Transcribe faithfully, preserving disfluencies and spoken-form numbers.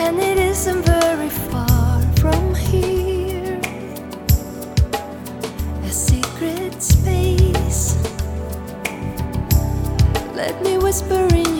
and it isn't very far from here. A secret space. Let me whisper in